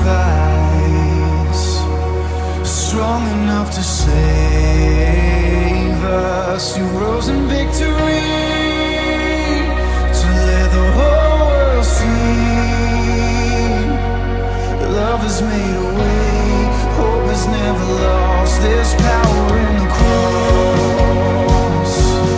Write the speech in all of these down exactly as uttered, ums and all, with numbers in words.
sacrifice, strong enough to save us. You rose in victory to let the whole world see. Love has made a way, hope is never lost. There's power in the cross.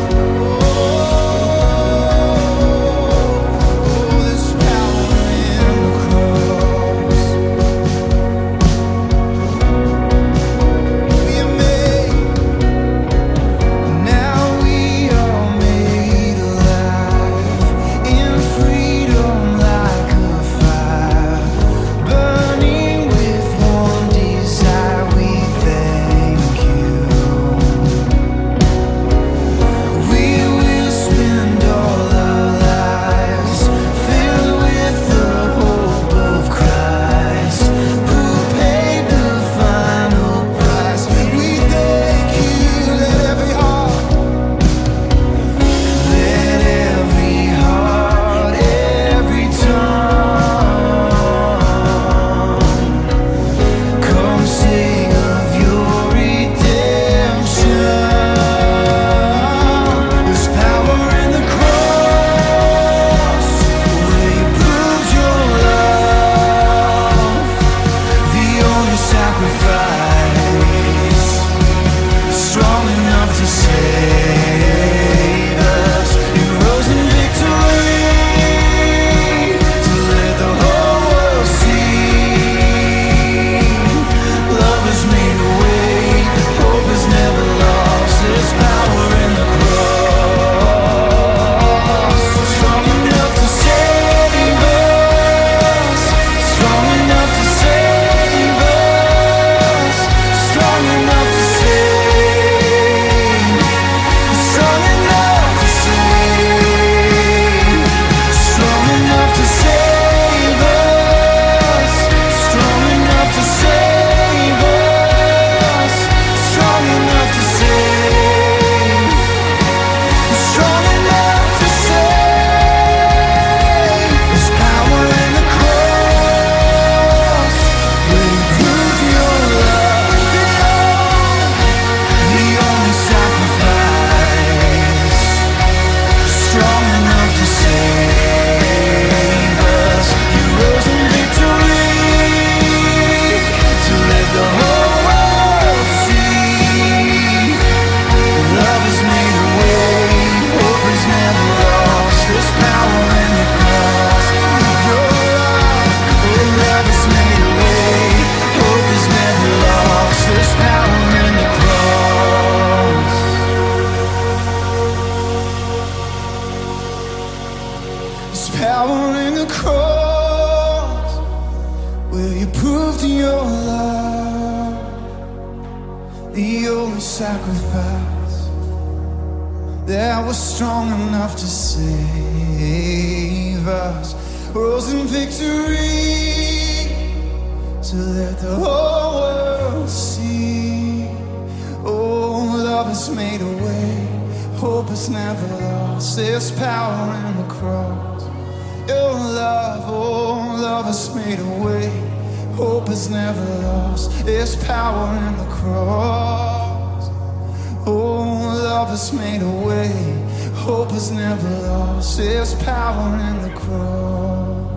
Power in the cross, where you proved your love, the only sacrifice that was strong enough to save us. Rose in victory to let the whole world see. Oh, love has made a way, hope is never lost. There's power in the cross. Your love, oh, love has made a way, hope is never lost. There's power in the cross. Oh, love has made a way, hope is never lost. There's power in the cross.